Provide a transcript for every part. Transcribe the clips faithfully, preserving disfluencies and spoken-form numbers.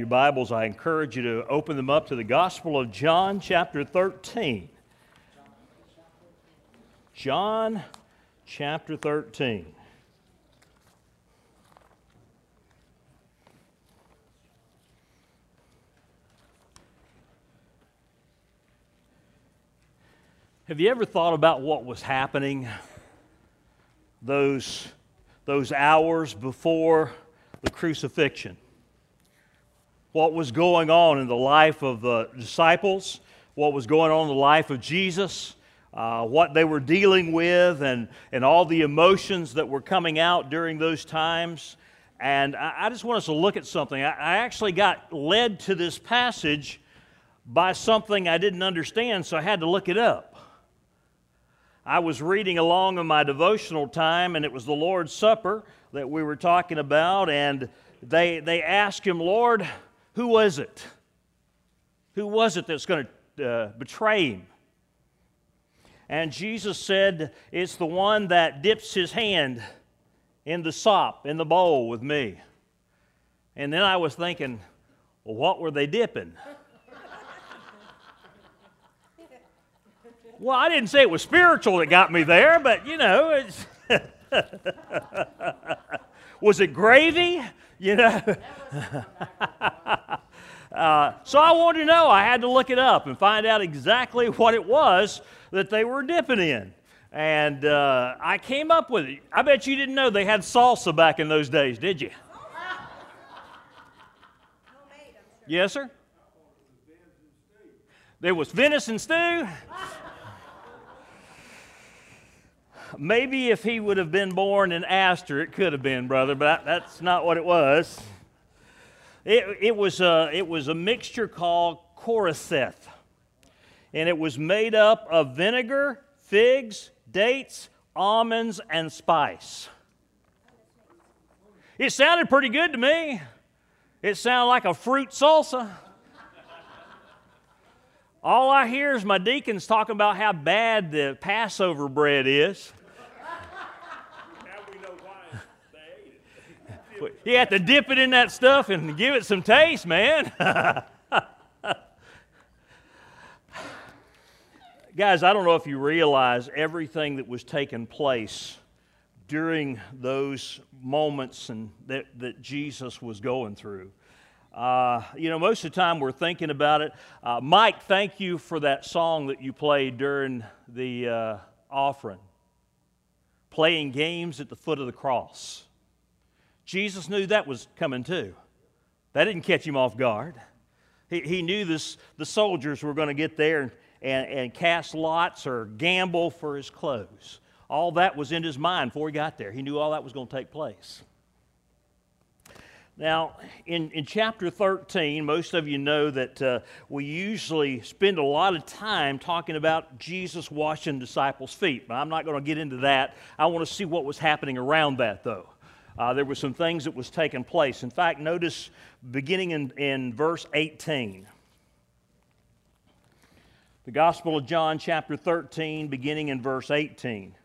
your Bibles, I encourage you to open them up to the Gospel of John, chapter thirteen. John, chapter thirteen. Have you ever thought about what was happening those, those hours before the crucifixion? What was going on in the life of the disciples, what was going on in the life of Jesus, uh, what they were dealing with, and, and all the emotions that were coming out during those times. And I, I just want us to look at something. I, I actually got led to this passage by something I didn't understand, so I had to look it up. I was reading along in my devotional time, and it was the Lord's Supper that we were talking about, and they, they asked him, Lord, who was it? Who was it that's going to uh, betray him? And Jesus said, it's the one that dips his hand in the sop, in the bowl with me. And then I was thinking, well, what were they dipping? Well, I didn't say it was spiritual that got me there, but, you know, it's was it gravy? You know? uh, so I wanted to know. I had to look it up and find out exactly what it was that they were dipping in. And uh, I came up with it. I bet you didn't know they had salsa back in those days, did you? Yes, sir? There was venison stew. Maybe if he would have been born in Astor, it could have been, brother, but that's not what it was. It, it, was, a, it was a mixture called Koriseth, and it was made up of vinegar, figs, dates, almonds, and spice. It sounded pretty good to me. It sounded like a fruit salsa. All I hear is my deacons talking about how bad the Passover bread is. You have to dip it in that stuff and give it some taste, man. Guys, I don't know if you realize everything that was taking place during those moments and that, that Jesus was going through. Uh, you know, most of the time we're thinking about it. Uh, Mike, thank you for that song that you played during the uh, offering. Playing games at the foot of the cross. Jesus knew that was coming too. That didn't catch him off guard. He, he knew this, the soldiers were going to get there and, and, and cast lots or gamble for his clothes. All that was in his mind before he got there. He knew all that was going to take place. Now, in, in chapter thirteen, most of you know that uh, we usually spend a lot of time talking about Jesus washing disciples' feet. But I'm not going to get into that. I want to see what was happening around that, though. Uh, there were some things that was taking place. In fact, notice beginning in, in verse eighteen. The Gospel of John, chapter thirteen, beginning in verse eighteen.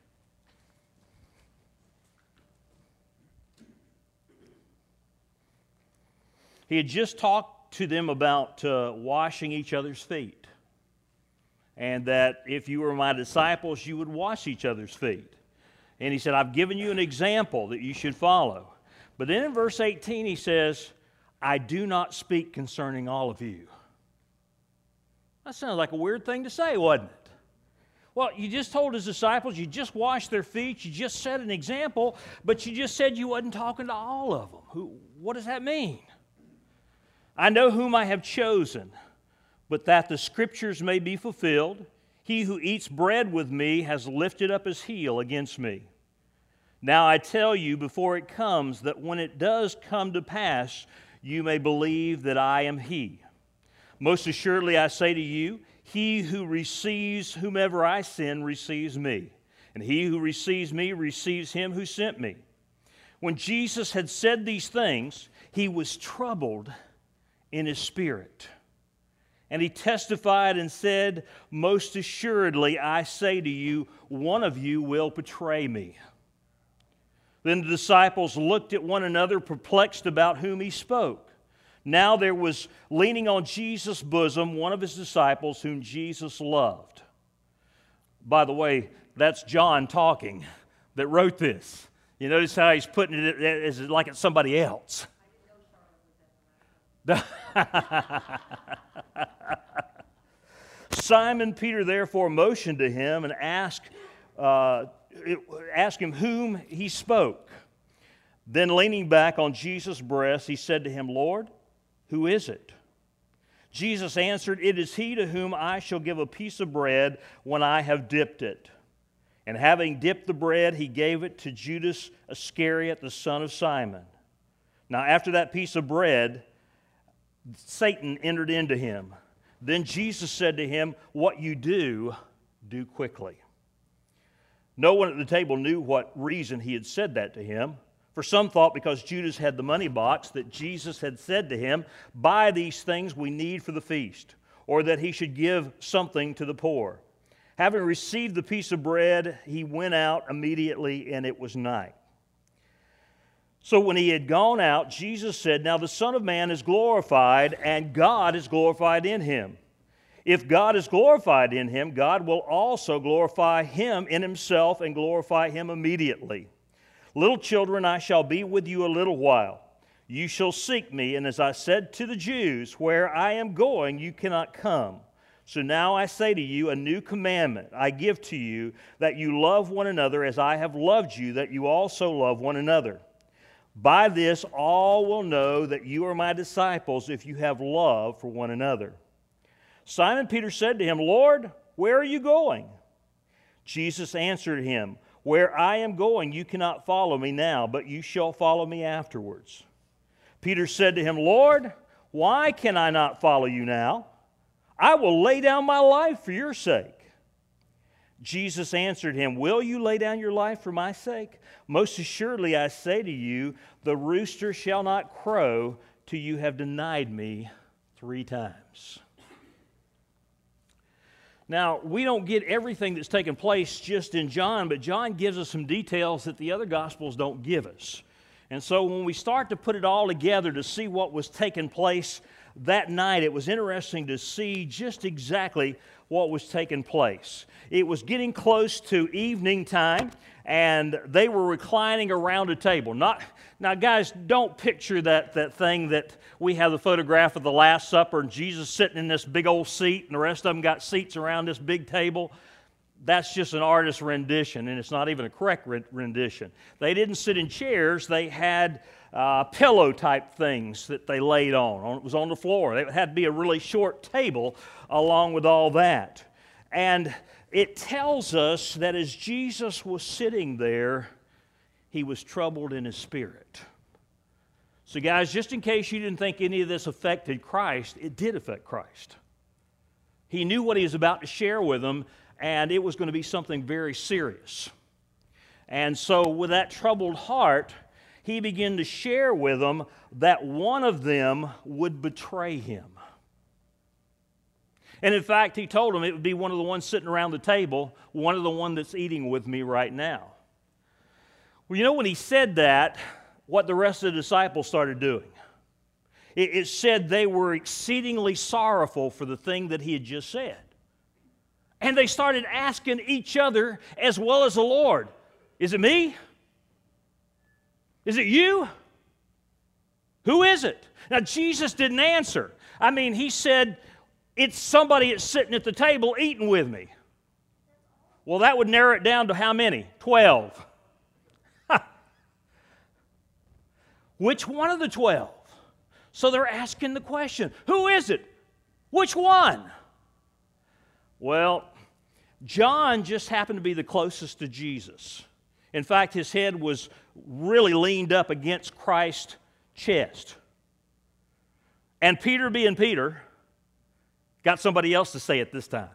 He had just talked to them about uh, washing each other's feet, and that if you were my disciples, you would wash each other's feet. And he said, I've given you an example that you should follow. But then in verse eighteen, he says, I do not speak concerning all of you. That sounds like a weird thing to say, wasn't it? Well, you just told his disciples, you just washed their feet, you just set an example, but you just said you wasn't talking to all of them. Who, what does that mean? I know whom I have chosen, but that the Scriptures may be fulfilled. He who eats bread with me has lifted up his heel against me. Now I tell you before it comes, that when it does come to pass, you may believe that I am he. Most assuredly I say to you, he who receives whomever I send receives me, and he who receives me receives him who sent me. When Jesus had said these things, he was troubled in his spirit. And he testified and said, most assuredly I say to you, one of you will betray me. Then the disciples looked at one another, perplexed about whom he spoke. Now there was leaning on Jesus' bosom one of his disciples whom Jesus loved. By the way, that's John talking that wrote this. You notice how he's putting it as like it's somebody else. Simon Peter therefore motioned to him and asked, uh, asked him whom he spoke. Then leaning back on Jesus' breast, he said to him, Lord, who is it? Jesus answered, It is he to whom I shall give a piece of bread when I have dipped it. And having dipped the bread, he gave it to Judas Iscariot, the son of Simon. Now after that piece of bread, Satan entered into him. Then Jesus said to him, What you do, do quickly. No one at the table knew what reason he had said that to him. For some thought because Judas had the money box that Jesus had said to him, Buy these things we need for the feast, or that he should give something to the poor. Having received the piece of bread, he went out immediately, and it was night. So when he had gone out, Jesus said, Now the Son of Man is glorified, and God is glorified in him. If God is glorified in him, God will also glorify him in himself and glorify him immediately. Little children, I shall be with you a little while. You shall seek me, and as I said to the Jews, where I am going, you cannot come. So now I say to you, a new commandment I give to you, that you love one another as I have loved you, that you also love one another. By this all will know that you are my disciples if you have love for one another. Simon Peter said to him, Lord, where are you going? Jesus answered him, Where I am going you cannot follow me now, but you shall follow me afterwards. Peter said to him, Lord, why can I not follow you now? I will lay down my life for your sake. Jesus answered him, Will you lay down your life for my sake? Most assuredly I say to you, the rooster shall not crow till you have denied me three times. Now, we don't get everything that's taken place just in John, but John gives us some details that the other Gospels don't give us. And so when we start to put it all together to see what was taking place that night, it was interesting to see just exactly what was taking place. It was getting close to evening time, and they were reclining around a table. Not, now, guys, don't picture that, that thing that we have the photograph of the Last Supper and Jesus sitting in this big old seat, and the rest of them got seats around this big table. That's just an artist's rendition, and it's not even a correct rendition. They didn't sit in chairs. They had uh, pillow-type things that they laid on. It was on the floor. It had to be a really short table along with all that. And it tells us that as Jesus was sitting there, he was troubled in his spirit. So guys, just in case you didn't think any of this affected Christ, it did affect Christ. He knew what he was about to share with them, and it was going to be something very serious. And so with that troubled heart, he began to share with them that one of them would betray him. And in fact, he told them it would be one of the ones sitting around the table, one of the ones that's eating with me right now. Well, you know, when he said that, what the rest of the disciples started doing? It, it said they were exceedingly sorrowful for the thing that he had just said. And they started asking each other as well as the Lord, is it me? Is it you? Who is it? Now, Jesus didn't answer. I mean, he said, it's somebody that's sitting at the table eating with me. Well, that would narrow it down to how many? Twelve. Which one of the twelve? So they're asking the question, who is it? Which one? Well, John just happened to be the closest to Jesus. In fact, his head was really leaned up against Christ's chest. And Peter, being Peter, got somebody else to say it this time.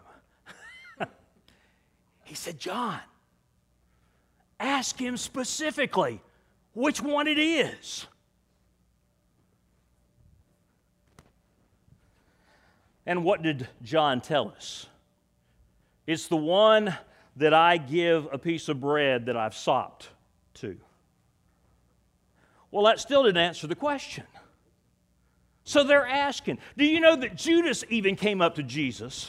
He said, John, ask him specifically which one it is. And what did John tell us? It's the one that I give a piece of bread that I've sopped to. Well, that still didn't answer the question. So they're asking. Do you know that Judas even came up to Jesus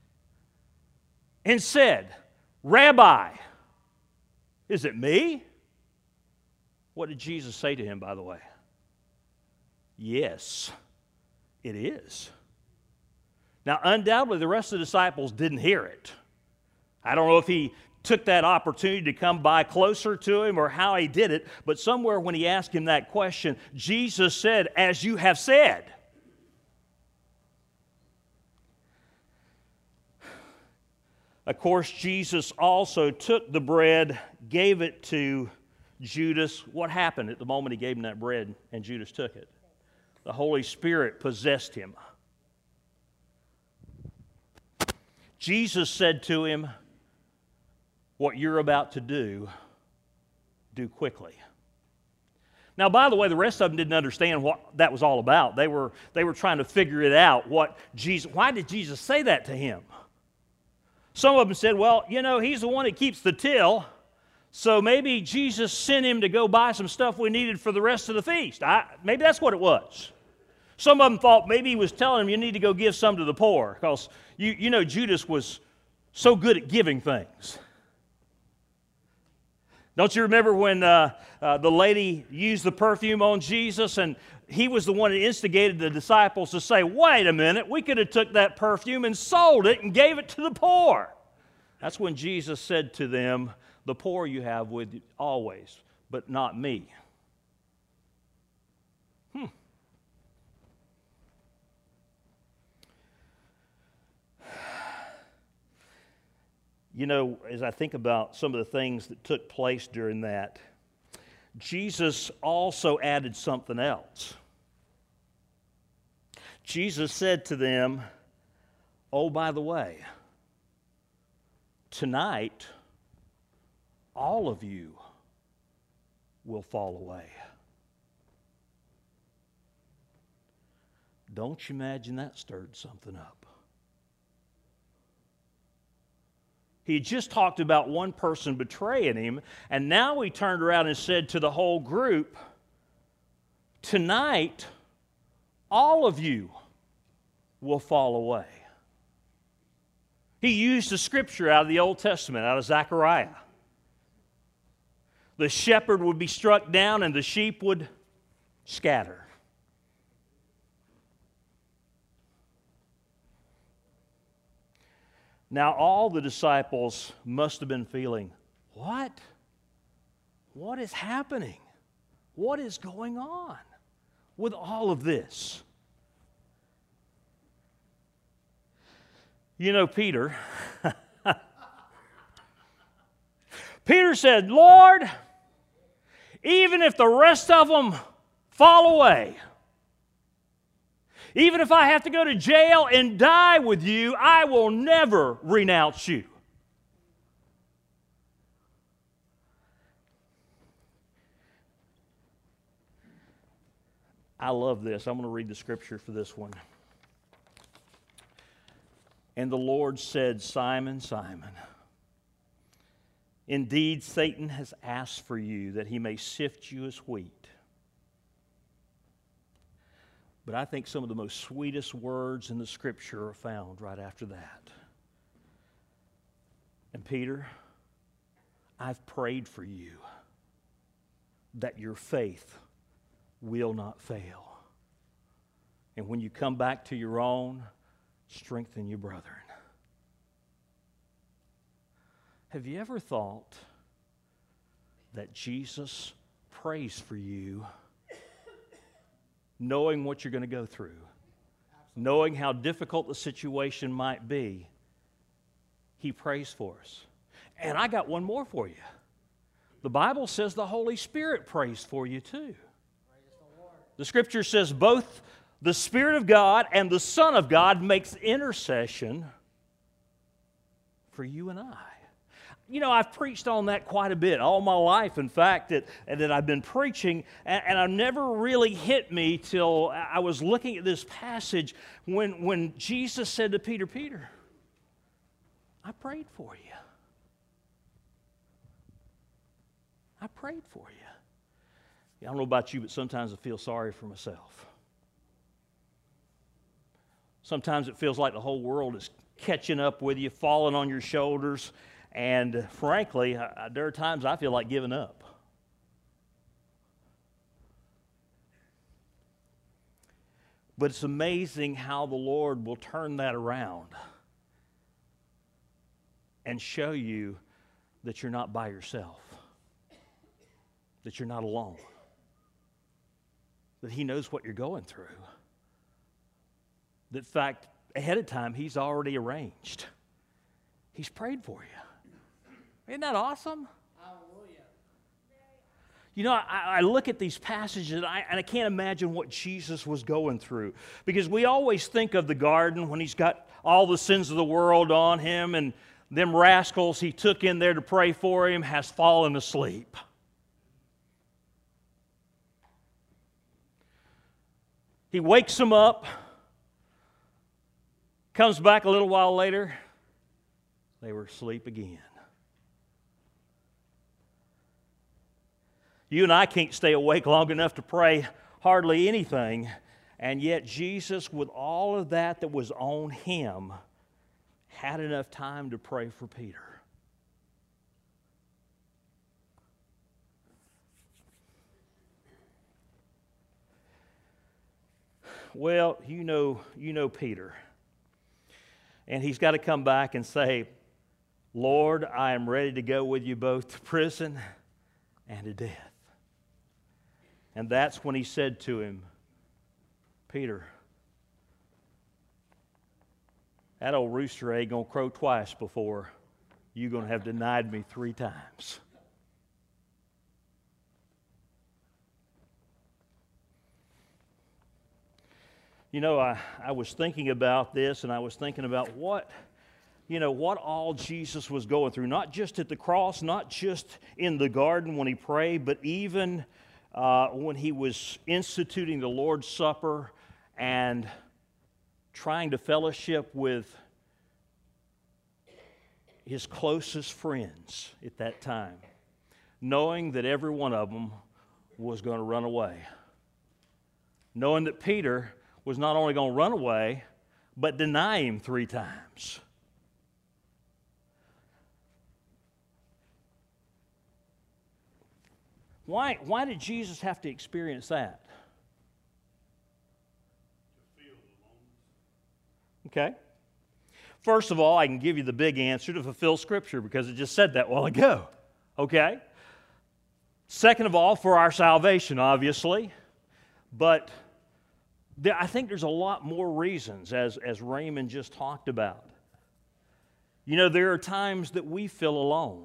and said, Rabbi, is it me? What did Jesus say to him, by the way? Yes, it is. Now, undoubtedly, the rest of the disciples didn't hear it. I don't know if he took that opportunity to come by closer to him or how he did it, but somewhere when he asked him that question, Jesus said, as you have said. Of course, Jesus also took the bread, gave it to Judas. What happened at the moment he gave him that bread and Judas took it? The Holy Spirit possessed him. Jesus said to him, what you're about to do, do quickly. Now, by the way, the rest of them didn't understand what that was all about. They were, they were trying to figure it out. What Jesus, why did Jesus say that to him? Some of them said, well, you know, he's the one that keeps the till, so maybe Jesus sent him to go buy some stuff we needed for the rest of the feast. I, maybe that's what it was. Some of them thought maybe he was telling them you need to go give some to the poor, because you, you know Judas was so good at giving things. Don't you remember when uh, uh, the lady used the perfume on Jesus, and he was the one that instigated the disciples to say, wait a minute, we could have took that perfume and sold it and gave it to the poor. That's when Jesus said to them, the poor you have with you always, but not me. Hmm. You know, as I think about some of the things that took place during that, Jesus also added something else. Jesus said to them, oh, by the way, tonight, all of you will fall away. Don't you imagine that stirred something up? He had just talked about one person betraying him, and now he turned around and said to the whole group, tonight, all of you will fall away. He used a scripture out of the Old Testament, out of Zechariah. The shepherd would be struck down and the sheep would scatter. Now, all the disciples must have been feeling, what? What is happening? What is going on with all of this? You know, Peter, Peter said, Lord, even if the rest of them fall away, even if I have to go to jail and die with you, I will never renounce you. I love this. I'm going to read the scripture for this one. And the Lord said, Simon, Simon, indeed Satan has asked for you that he may sift you as wheat. But I think some of the most sweetest words in the Scripture are found right after that. And Peter, I've prayed for you that your faith will not fail. And when you come back to your own, strengthen your brethren. Have you ever thought that Jesus prays for you, knowing what you're going to go through, knowing how difficult the situation might be? He prays for us. And I got one more for you. The Bible says the Holy Spirit prays for you too. The Scripture says both the Spirit of God and the Son of God makes intercession for you and I. You know, I've preached on that quite a bit all my life, in fact, that, that I've been preaching, and, and it never really hit me till I was looking at this passage when, when Jesus said to Peter, Peter, I prayed for you. I prayed for you. I don't know about you, but sometimes I feel sorry for myself. Sometimes it feels like the whole world is catching up with you, falling on your shoulders, and frankly, I, there are times I feel like giving up. But it's amazing how the Lord will turn that around and show you that you're not by yourself, that you're not alone, that He knows what you're going through. That, in fact, ahead of time, He's already arranged. He's prayed for you. Isn't that awesome? Hallelujah. You know, I, I look at these passages and I, and I can't imagine what Jesus was going through. Because we always think of the garden when He's got all the sins of the world on Him, and them rascals He took in there to pray for Him has fallen asleep. He wakes them up, comes back a little while later, they were asleep again. You and I can't stay awake long enough to pray hardly anything, and yet Jesus, with all of that that was on Him, had enough time to pray for Peter. Well, you know, you know Peter. And he's got to come back and say, Lord, I am ready to go with you both to prison and to death. And that's when He said to him, Peter, that old rooster ain't going to crow twice before you're going to have denied me three times. You know, I, I was thinking about this, and I was thinking about what, you know, what all Jesus was going through, not just at the cross, not just in the garden when He prayed, but even uh, when He was instituting the Lord's Supper and trying to fellowship with His closest friends at that time, knowing that every one of them was going to run away. Knowing that Peter was not only going to run away, but deny Him three times. Why, why did Jesus have to experience that? Okay. First of all, I can give you the big answer: to fulfill Scripture, because it just said that a while ago. Okay. Second of all, for our salvation, obviously. But there, I think there's a lot more reasons, as, as Raymond just talked about. You know, there are times that we feel alone.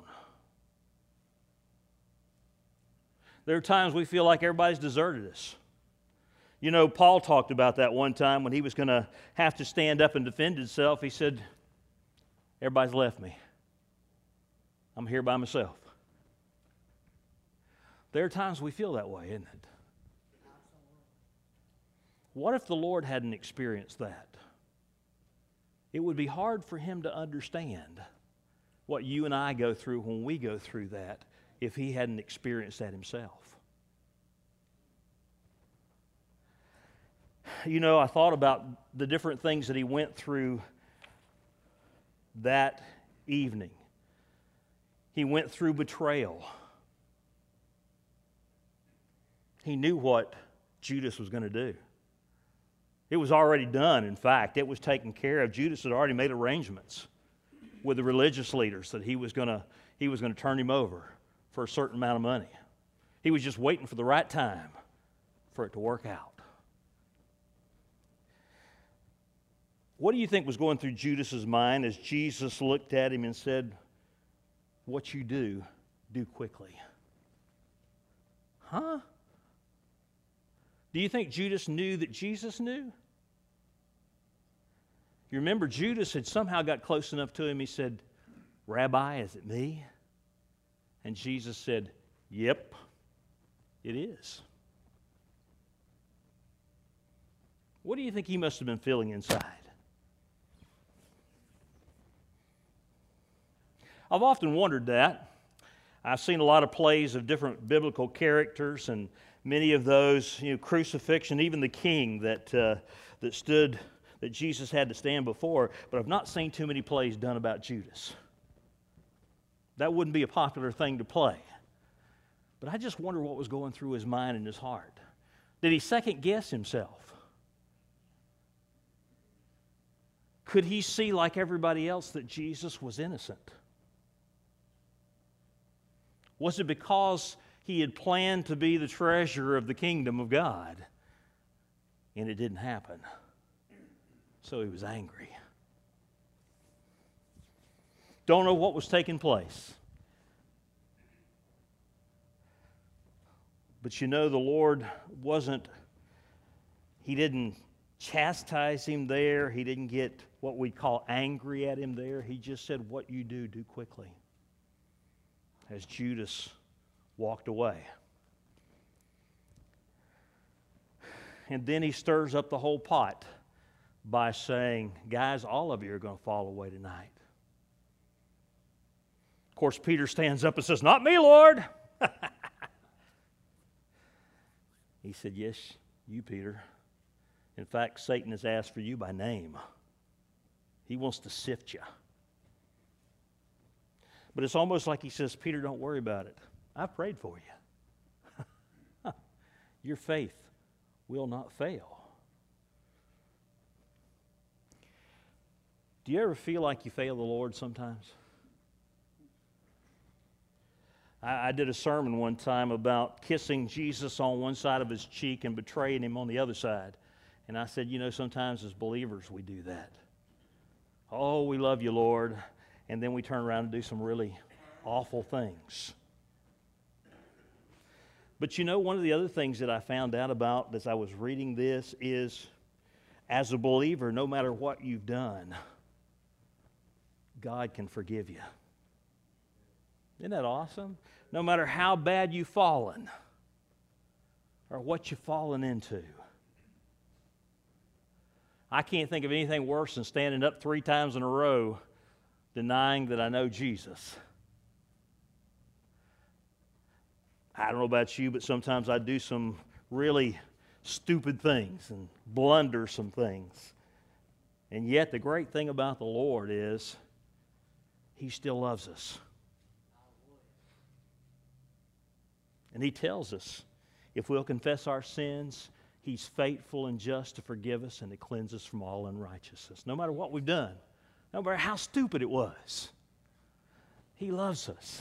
There are times we feel like everybody's deserted us. You know, Paul talked about that one time when he was going to have to stand up and defend himself. He said, everybody's left me. I'm here by myself. There are times we feel that way, isn't it? What if the Lord hadn't experienced that? It would be hard for Him to understand what you and I go through when we go through that if He hadn't experienced that Himself. You know, I thought about the different things that He went through that evening. He went through betrayal. He knew what Judas was going to do. It was already done, in fact. It was taken care of. Judas had already made arrangements with the religious leaders that he was going to he was going to turn him over for a certain amount of money. He was just waiting for the right time for it to work out. What do you think was going through Judas's mind as Jesus looked at him and said, what you do, do quickly? Huh? Do you think Judas knew that Jesus knew? You remember Judas had somehow got close enough to him. He said, Rabbi, is it me? And Jesus said, yep, it is. What do you think he must have been feeling inside? I've often wondered that. I've seen a lot of plays of different biblical characters, and many of those, you know, crucifixion, even the king that uh, that stood that Jesus had to stand before, but I've not seen too many plays done about Judas. That wouldn't be a popular thing to play. But I just wonder what was going through his mind and his heart. Did he second guess himself? Could he see, like everybody else, that Jesus was innocent? Was it because he had planned to be the treasurer of the kingdom of God and it didn't happen? So he was angry. Don't know what was taking place. But you know, the Lord wasn't, he didn't chastise him there. He didn't get what we call angry at him there. He just said, what you do, do quickly. As Judas walked away. And then he stirs up the whole pot by saying, guys, all of you are going to fall away tonight. Of course, Peter stands up and says, not me, Lord. He said, yes, you, Peter. In fact, Satan has asked for you by name. He wants to sift you. But it's almost like he says, Peter, don't worry about it. I prayed for you. Your faith will not fail. Do you ever feel like you fail the Lord sometimes? I, I did a sermon one time about kissing Jesus on one side of his cheek and betraying him on the other side. And I said, you know, sometimes as believers we do that. Oh, we love you, Lord. And then we turn around and do some really awful things. But you know, one of the other things that I found out about as I was reading this is, as a believer, no matter what you've done, God can forgive you. Isn't that awesome? No matter how bad you've fallen or what you've fallen into. I can't think of anything worse than standing up three times in a row denying that I know Jesus. I don't know about you, but sometimes I do some really stupid things and blunder some things. And yet the great thing about the Lord is He still loves us. And He tells us if we'll confess our sins, He's faithful and just to forgive us and to cleanse us from all unrighteousness. No matter what we've done, no matter how stupid it was, He loves us.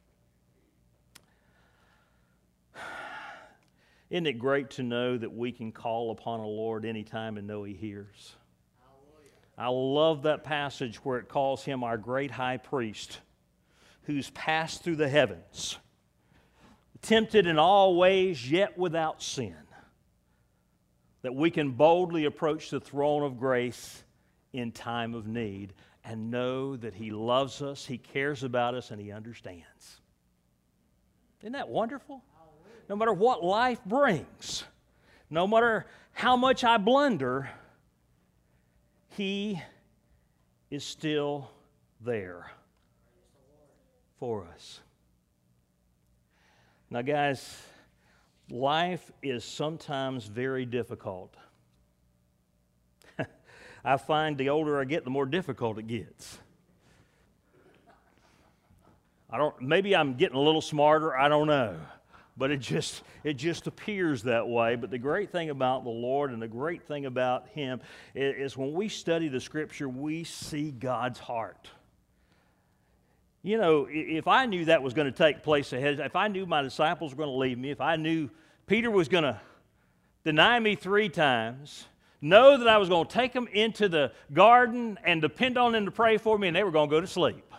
Isn't it great to know that we can call upon a Lord anytime and know He hears? I love that passage where it calls Him our great high priest who's passed through the heavens, tempted in all ways, yet without sin, that we can boldly approach the throne of grace in time of need and know that He loves us, He cares about us, and He understands. Isn't that wonderful? No matter what life brings, no matter how much I blunder, He is still there for us. Now, guys, life is sometimes very difficult. I find the older I get, the more difficult it gets. I don't, maybe I'm getting a little smarter, I don't know. But it just, it just appears that way. But the great thing about the Lord and the great thing about Him is, is when we study the Scripture, we see God's heart. You know, if I knew that was going to take place ahead, if I knew my disciples were going to leave me, if I knew Peter was going to deny me three times, know that I was going to take them into the garden and depend on them to pray for me, and they were going to go to sleep.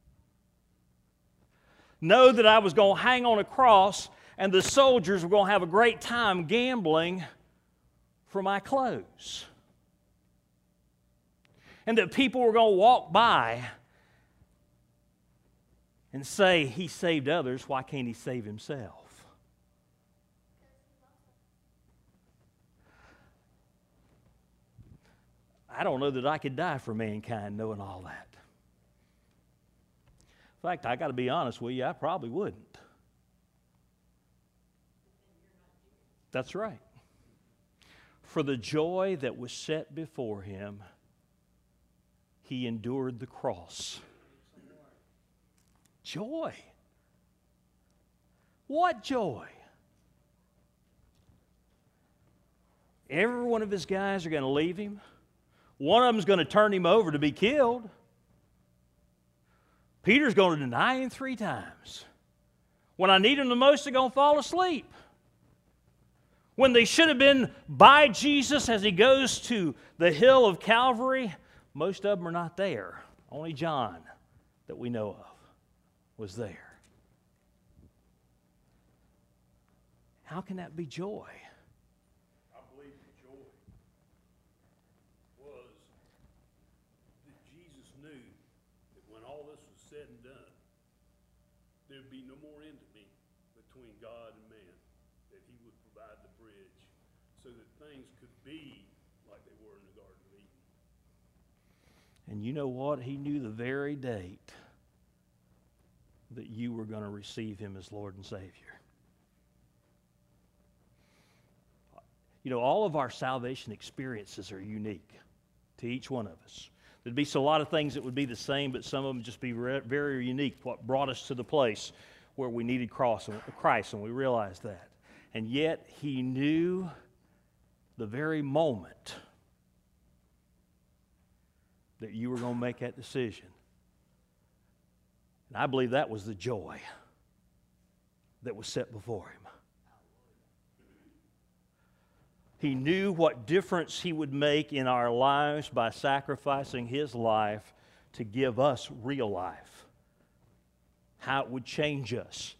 Know that I was going to hang on a cross and the soldiers were going to have a great time gambling for my clothes. And that people were going to walk by and say, He saved others, why can't He save Himself? I don't know that I could die for mankind knowing all that. In fact, I got to be honest with you, I probably wouldn't. That's right. For the joy that was set before him, he endured the cross. Joy. What joy? Every one of his guys are going to leave him. One of them's going to turn him over to be killed. Peter's going to deny him three times. When I need him the most, they're going to fall asleep. When they should have been by Jesus as he goes to the hill of Calvary, most of them are not there. Only John, that we know of, was there. How can that be joy? I believe the joy was that Jesus knew that when all this was said and done, there'd be no more enmity between God and man, that he would provide the bridge so that things could be like they were in the Garden of Eden. And you know what? He knew the very date that you were going to receive him as Lord and Savior. You know, all of our salvation experiences are unique to each one of us. There'd be a lot of things that would be the same, but some of them just be very unique. What brought us to the place where we needed Christ, and we realized that. And yet, he knew the very moment that you were going to make that decision. And I believe that was the joy that was set before him. He knew what difference he would make in our lives by sacrificing his life to give us real life. How it would change us.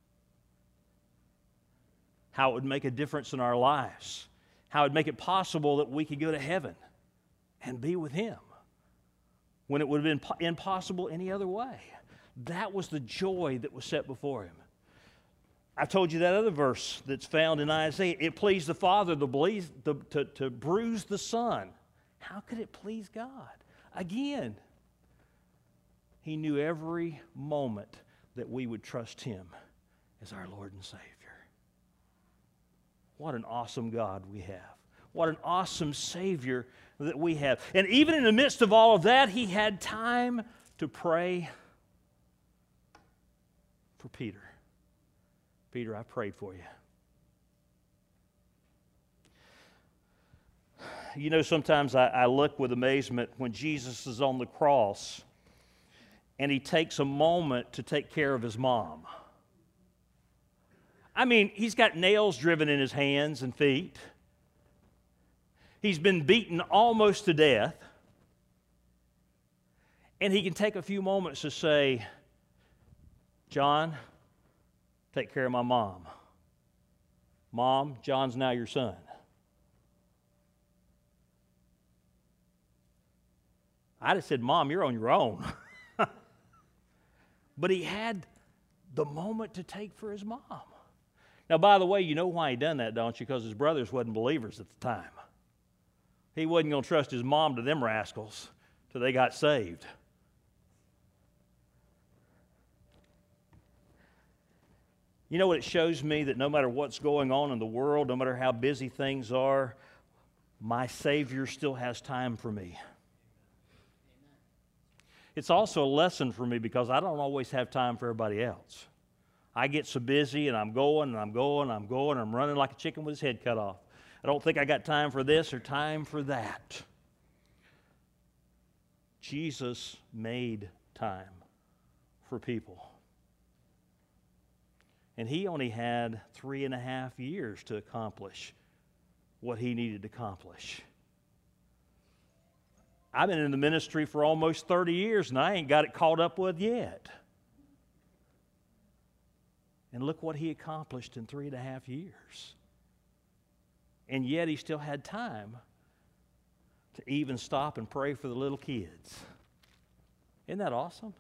How it would make a difference in our lives. How it would make it possible that we could go to heaven and be with him when it would have been impossible any other way. That was the joy that was set before him. I told you that other verse that's found in Isaiah. It pleased the Father to, bleed, to, to, to bruise the Son. How could it please God? Again, he knew every moment that we would trust him as our Lord and Savior. What an awesome God we have. What an awesome Savior that we have. And even in the midst of all of that, he had time to pray for Peter. Peter, I prayed for you. You know, sometimes I, I look with amazement when Jesus is on the cross and he takes a moment to take care of his mom. I mean, he's got nails driven in his hands and feet. He's been beaten almost to death. And he can take a few moments to say, John, take care of my mom. Mom, John's now your son. I'd have said, Mom, you're on your own. But he had the moment to take for his mom. Now, by the way, you know why he done that, don't you? Because his brothers wasn't believers at the time. He wasn't going to trust his mom to them rascals till they got saved. You know what it shows me? That no matter what's going on in the world, no matter how busy things are, my Savior still has time for me. It's also a lesson for me because I don't always have time for everybody else. I get so busy and I'm going and I'm going and I'm going and I'm running like a chicken with his head cut off. I don't think I got time for this or time for that. Jesus made time for people. And he only had three and a half years to accomplish what he needed to accomplish. I've been in the ministry for almost thirty years and I ain't got it caught up with yet. And look what he accomplished in three and a half years. And yet he still had time to even stop and pray for the little kids. Isn't that awesome?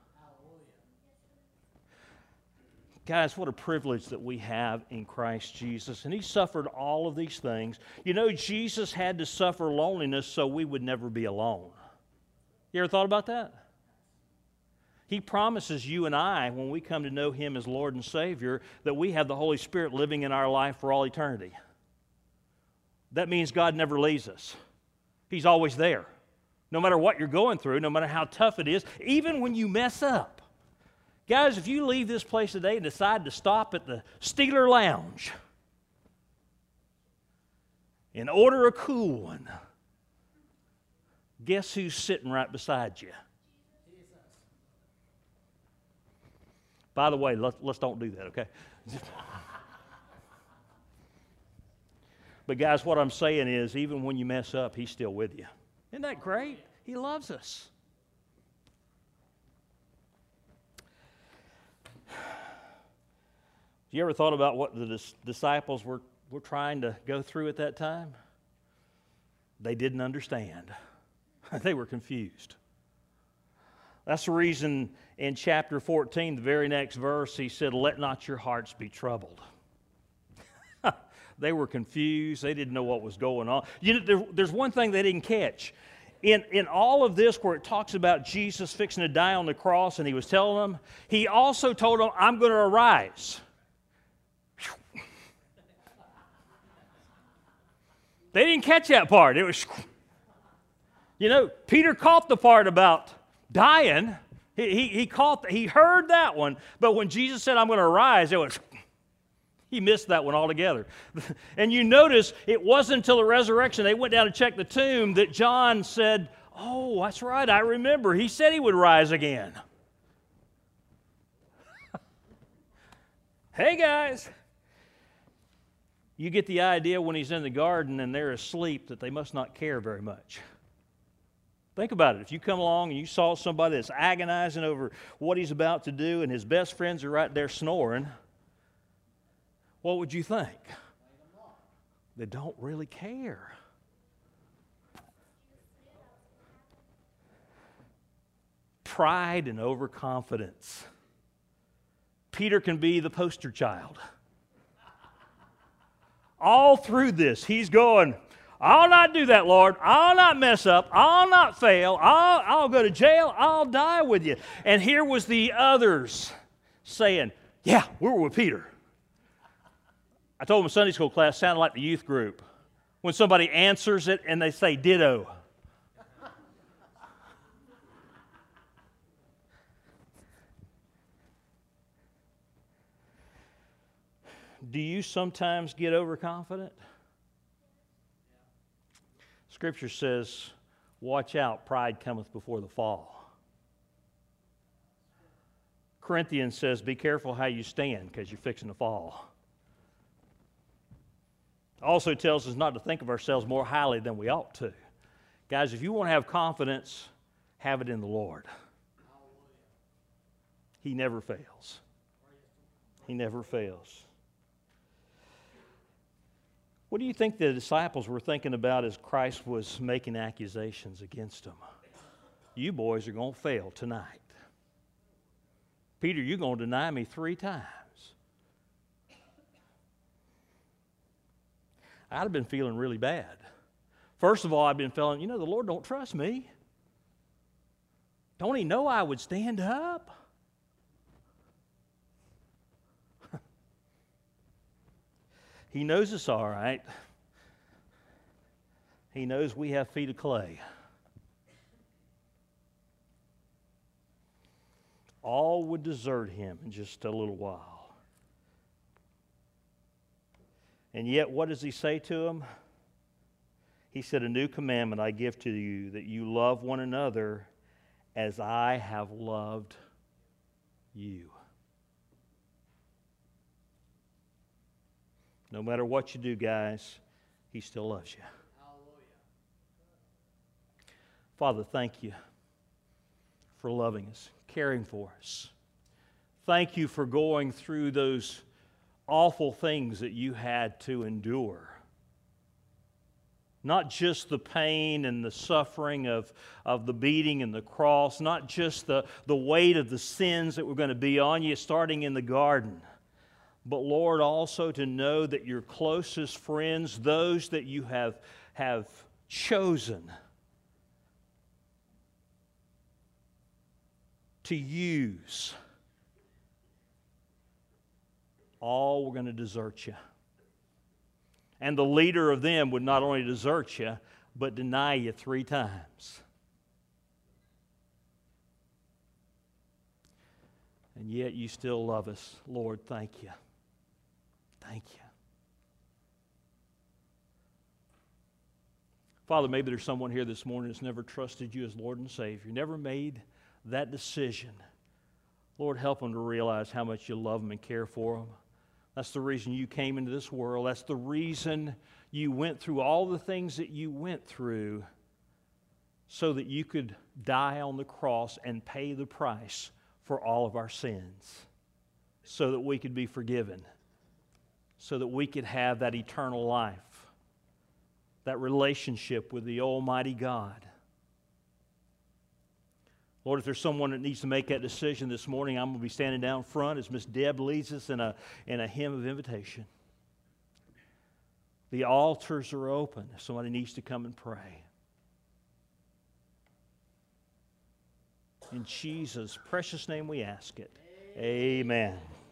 Guys, what a privilege that we have in Christ Jesus. And he suffered all of these things. You know, Jesus had to suffer loneliness so we would never be alone. You ever thought about that? He promises you and I, when we come to know him as Lord and Savior, that we have the Holy Spirit living in our life for all eternity. that means God never leaves us. He's always there. No matter what you're going through, no matter how tough it is, even when you mess up. Guys, if you leave this place today and decide to stop at the Steeler Lounge and order a cool one, guess who's sitting right beside you? By the way, let's, let's don't do that, okay? But guys, what I'm saying is, even when you mess up, He's still with you. Isn't that great? He loves us. You ever thought about what the dis- disciples were, were trying to go through at that time? They didn't understand. They were confused. That's the reason in chapter fourteen, the very next verse, He said, "Let not your hearts be troubled." They were confused. They didn't know what was going on. You know, there, there's one thing they didn't catch. In, in all of this where it talks about Jesus fixing to die on the cross and He was telling them, He also told them, "I'm going to arise." They didn't catch that part. It was, you know, Peter caught the part about dying. He, he, he caught, he heard that one. But when Jesus said, "I'm going to arise," it was, he missed that one altogether. And you notice it wasn't until the resurrection, they went down to check the tomb, that John said, "Oh, that's right, I remember. He said He would rise again." Hey, guys. You get the idea when He's in the garden and they're asleep that they must not care very much. Think about it. If you come along and you saw somebody that's agonizing over what he's about to do and his best friends are right there snoring, what would you think? They don't really care. Pride and overconfidence. Peter can be the poster child. All through this, he's going, "I'll not do that, Lord. I'll not mess up. I'll not fail. I'll, I'll go to jail. I'll die with you." And here was the others saying, "Yeah, we were with Peter." I told them Sunday school class sounded like the youth group when somebody answers it and they say ditto. Do you sometimes get overconfident? Scripture says, "Watch out, pride cometh before the fall." Corinthians says, "Be careful how you stand, because you're fixing to fall." Also tells us not to think of ourselves more highly than we ought to. Guys, if you want to have confidence, have it in the Lord. He never fails. He never fails. What do you think the disciples were thinking about as Christ was making accusations against them? You boys are going to fail tonight. Peter, you're going to deny me three times. I'd have been feeling really bad. First of all, I've been feeling, you know, the Lord don't trust me. Don't He know I would stand up? He knows us all right. He knows we have feet of clay. All would desert Him in just a little while. And yet, what does He say to them? He said, "A new commandment I give to you, that you love one another as I have loved you." No matter what you do, guys, He still loves you. Hallelujah. Father, thank You for loving us, caring for us. Thank You for going through those awful things that You had to endure. Not just the pain and the suffering of, of the beating and the cross, not just the, the weight of the sins that were going to be on You starting in the garden, but Lord, also to know that Your closest friends, those that You have, have chosen to use, all were going to desert You. And the leader of them would not only desert you, but deny you three times. And yet you still love us. Lord, thank you. Thank you. Father, maybe there's someone here this morning that's never trusted you as Lord and Savior, never made that decision. Lord, help them to realize how much you love them and care for them. That's the reason you came into this world. That's the reason you went through all the things that you went through, so that you could die on the cross and pay the price for all of our sins, so that we could be forgiven, so that we could have that eternal life, that relationship with the Almighty God. Lord, if there's someone that needs to make that decision this morning, I'm going to be standing down front as Miss Deb leads us in a, in a hymn of invitation. The altars are open if somebody needs to come and pray. In Jesus' precious name we ask it. Amen.